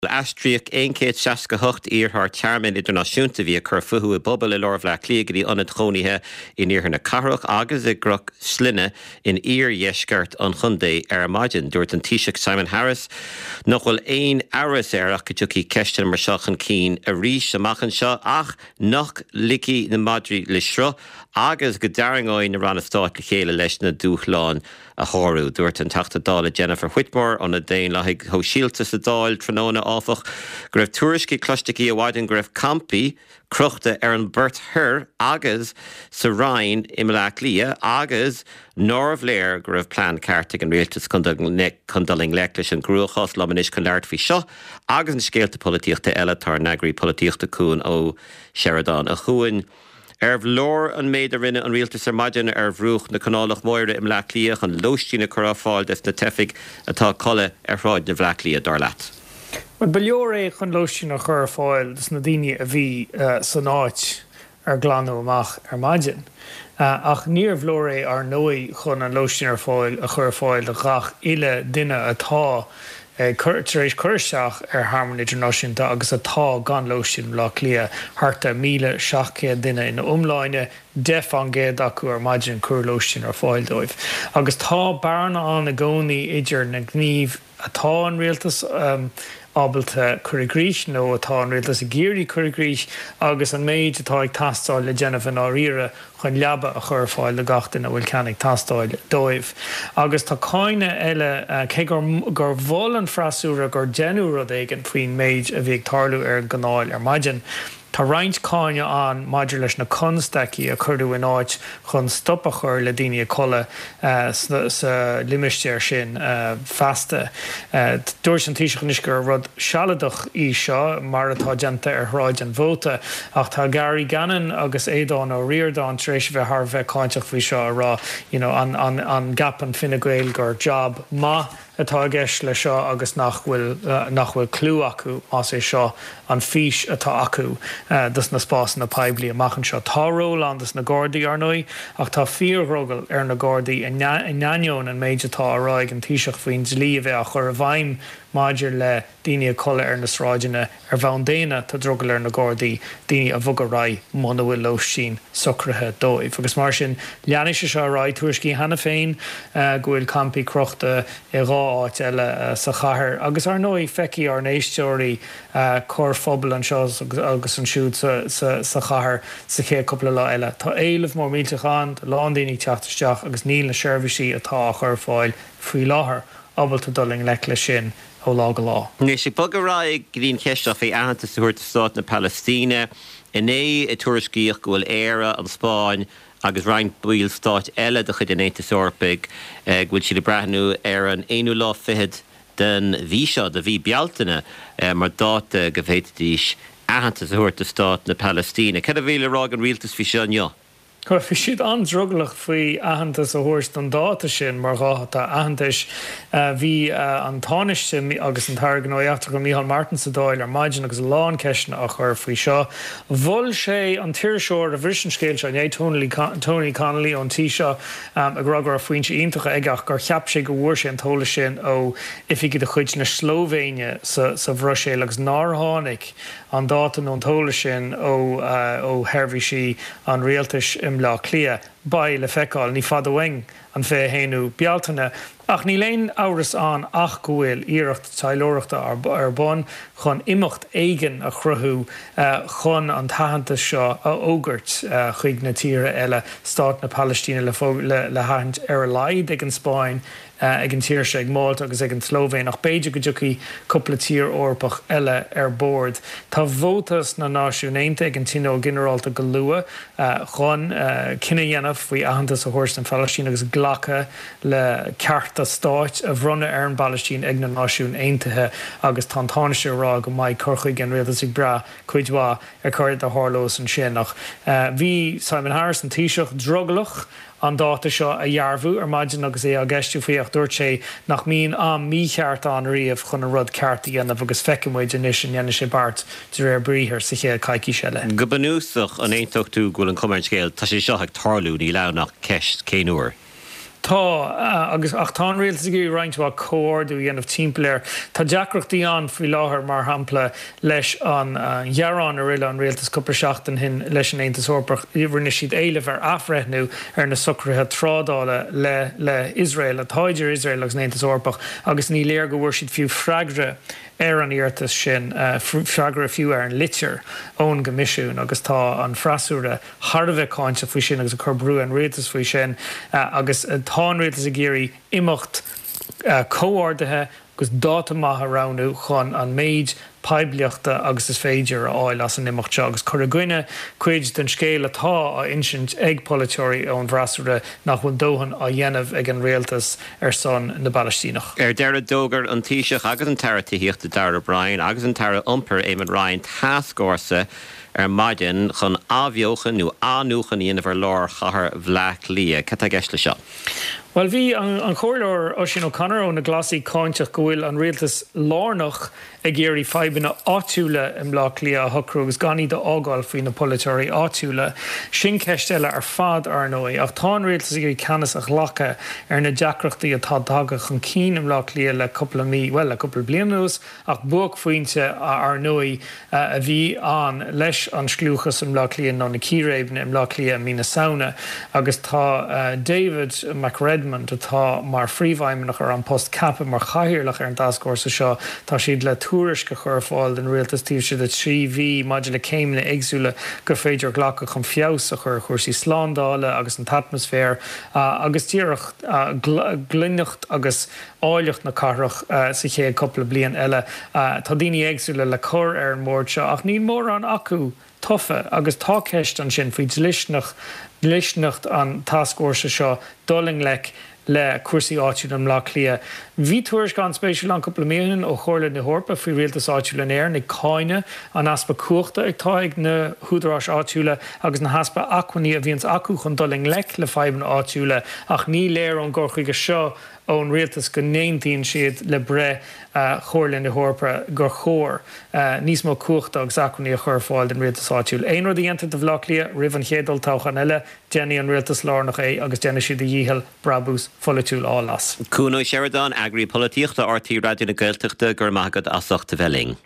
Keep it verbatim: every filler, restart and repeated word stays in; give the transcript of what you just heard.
Astriach éoncéad seasca hocht iarthar tearmainn idirnáisiúnta bhí a chur futhú i bobal i Lorvla clíagaí ionad chónaithe in iarthar na carach agus i groch sline in ír dheisceart an chundé ar maidin dúirt an Taoiseach Simon Harris nach bhfuil éon áras arach go dtí ceiste mar seachan cín a rís amachchan seo ach nach licí na Madrí le sro agus go daringáin na ranna stáit le chéile leis na dúchláin a chorú dúirt an tachtadála Jennifer Whitmore an a déon leigh ho síalta sa dáil tróna áfach go raibh tuairiscí cloisteaí a bhaidin go raibh campi crochta ar an Burt Hur agus sa Rhein i Mleach Lia agus North Léir go raibh plán cartaigh an rialtas condaling leich leis an grúchás lamanis chun leart fhí seo agus an scéalta políochta eile tar neagraí políochta cún ó Sheridan a chuain. Erv lór an méid a rinne an rialtas ar maidin ar bhrúch na canálach Moira i Mleach Lia an lóistína chur fáil des na tefic atá colle ar ráid na Mleach Lia dar leat. Well, beor é chun lóistína chur fáil des na daoine a bhí uh, san áit ar glanú amach ar maidin. Uh, ach níor bhlór é ar nói chun an lóistína fáil a chur fáil a gach ile duine atá Éis chuirseach ar Harman Internationalta agus atá gan lóistín Mleach Lia harta míle seachcéad duine ina umláine def an géad acu ar maidin cur lóistín ar fáil dóibh. Agus tá bearna an na gcónaí idir na gníomh atá an rialtas um, ábalta curigríis nó atá an rialtas a géirí curigríis agus an méid atá ag tastáil le Jennifer áíire chun leaba a chur fáil le gachtain a bhfuil ceannig tastáil dóibh. Agus tá cáine eile uh, cé gur, gur bhil an frasúra gur genú rud éigen faoin méid a bhíag tarlú ar gnáil ar maidin. Tá roinnt cáine an maidir leis na constaí a chuirú in áit chun stoppa chur le daoine a colle uh, sa, sa limisteir sin uh, fasta. Uh, Dúirt an Taoiseach níos gur rud sealadach í seo mar atá genta ar thráid an bhóta ach tá Gary Gannon agus Éadán ó Riordan tréis bheith thar bheith cáinteach faoi seo a rá you know, an, an, an gap an Fine Gael gur job ma atá gceist le seo agus nach bhfuil uh, nach bhfuil clú acu más é seo an fís atá acu uh, dus na spás na peibli amachchan seo tá rólan dus na Gordaí ar nói ach tá fíorrógal ar na Gordaí in neann an méid atá aráig an Taoiseach faoin dlí bheith a chur a bhaim maidir le daoine a colle ar na sráidine ar bhain déine tá drogal ar na Gordaí daoine a bhugad rá mna bhfuil lóistín socrathe dóibh. Agus mar sin leanaise seo rá tuairiscí hena féin uh, go bhfuil campi crochta i rá áit eile uh, sa chathair agus ar nói feici ar néisteoirí uh, cór phobal an seo agus an siúd sa, sa, sa chathair sa ché coppla lá eile. Tá éileh mór mílteán lán daoine teachtasteach agus níl na seirbhísí atá a chur fáil faoi láthair ábalta doling le le sin ó lá go lá. Nes sé bogarráig grín ceiste fé ahananta suirta stát na Palestíne in é i tuairiscíoch go bhfuil éire an Spáin agus rein buil stát eile de chud in étas orpaig uh, bhfuil si le brethnú ar an éanú lá fihead den bhí seo de bhí bealtaine uh, mar dáta go bhhéitadís ahananta suirta stát na Palestíne. Cad a bhíle rá an rialtas fí seo neo? Chir fi siad andruglach faoi ahantas a thuairt an dáta sin mar gáta ahantais bhí an táiste agus an targan óíachtar go Micheál Martin sa dáil ar maidin agus lán ceisna a chur faoi seo. Bhil sé an tíirseoir a bhrisin scéil se é Tony Connolly an tí seo um, a gragur a faointe iontacha aigach gur cheap sé go bhhuair sé an tóla sin ó ifigh de chuid na Slóvéine sa, sa bhroséil agus nártháinig an dáta nó an tóla sin ó uh, ó herbhí si an rialtas im Mleach Lia ba le feicáil ní fad wing an fé héanú bealtaine ach ní léon áras an ach go bhfuil iirecht tailóireachta ar, ar bon chun imimecht éigen a chruthú uh, chun an tahananta seo a ógurt uh, chuig na tíre eile stát na Palestíne le, le, le haint ar a laid ag an Spáin Uh, ag an tíir sé ag Malta agus ag an Slóvéin ach beidir go dtí coppla tír orpach eile ar board. Tá bhótas na náisiúnénta ag an tino generálta go lua uh, chun uh, cinenne dhéanamh faoi ahantas a thuairt an Palestín agus ghlacha le cearta stáit a bhrunne ar an Palestín ag na náisiún aontaithe agus tá tánaiste rá go maiid corchuig an rialtas ag bra chuidhá ar chuir a thárlós an sin nach. Uh, bhí Simon Harris an Taoiseach drogalach an dáta seo a dhearbhú ar maidin agus é a gceistú faoach dúirt sé nach míon am mícheart an riamh chun a rud cearta dhéanamh agus feicimid inis an dhéanana sé bart de réir bríthir sa chéad caiicí se le. Go banúsach an éontóchtú gúil an cumaint scéal tá sé seo ag tarlú ní lenach ceist céanúair. Tá agus ach tá réaltas gur reinintá cóirú dhéanamh timpplair. Tá deacrochtaí an faoi láthair mar hampla leis an Jarrán a riile an réaltas cuppa seachtain hin leis an Aontas Eorpach rinne siad éileh ar afreithnú ar na sucrathe trádála le le Israel a táidir Israel agus Aontas Eorpach agus ní léir go bhfuair siad fiú freagre ar an íartas sin freagra fiú ar an litir ón go misisiún agus tá an freasúra Harbheith cáinte faoi sin agus a chur an réaltas faoi sin agus tá an réaltas a géirí imimecht cóárdathe agus dáta maithe ránú chun an méid pebliachta agus is féidir a áil as an imimecht agus chur a gcuine cuid den scéal atá a insint ag polytóirí ón bhreasúra nach bhfuil dóhan a dhéanamh ag an réaltas ar son na Balistínach. Ar deire dógar an tíiseach agus an teire tííocht a Dara Brian agus an teire iompar Éamon Ryan tascórsa ar maidin chun ábheochan nó anúchan íanamh ar lár chathair bhleac lia. Cad a gceist le seo? Well, bhí an, an chóirleir Oisin O'Connor ó na glasí cáinteach go bhfuil an réaltas lárnach ag géirí feibanna áitiúla im lá lia a thucrú agus ganí de ágáil faoin na polytóirí áitiúla sin ceisteile ar fad ar nói ach tá an réaltas ag géirí ceannas a ghlacha ar na deacrochtaí atá dagach an cín im lá lia le coppla mí well le coppla blianús ach buach faointe ar nói a bhí an leis an sclúchas im lá lia ná na círéibne im lá lia mí na saona agus tá David McRedmond atá mar phríomhhaimimeach ar an post cappa mar chaithirlach ar an tascórsa seo tá siad le túris go chur fáil den réaltas tíobh siad a trí bhí maidir le céimna éagsúla gur féidir ghlacha chun fios a chur chuirsí slándála agus an atmosfér agus tíireach glunnecht agus áilecht na carach sa ché coppla blian eile tá daoine éagsúla le chur ar an mór seo ach ní mór an acu tofa agus tá ceist an sin faoi lisneach lisnecht an tascórsa seo doling lec le cuasaí áitiúil an lá lia. Bhí tuairis gan spéisiúil an coppla míochain ó chomhairle na Eorpa faoi réaltas áitiúla an air na cáine an aspa cuachta ag tá ag na húdarás áitiúla agus na haspa acuaní a bhíonn acu chun doling lec le feiban áitiúla ach ní léir an gcóchaige seo ón réaltas go néontaíonn siad le bre chomhairle na Eorpa gur chóir níos mó cuachta agus acuaní a chur fáil den réaltas áitiúil. Éon rud dhéanta do bhlá lia rih an chéadal táchan eile déanaí an réaltas lárnach é agus déana siad a dhíhall brabús folitiúil álas. Cúnó Sheridan agri políochta ortaí radio na Gaeltachta gur maigad asachta bheling.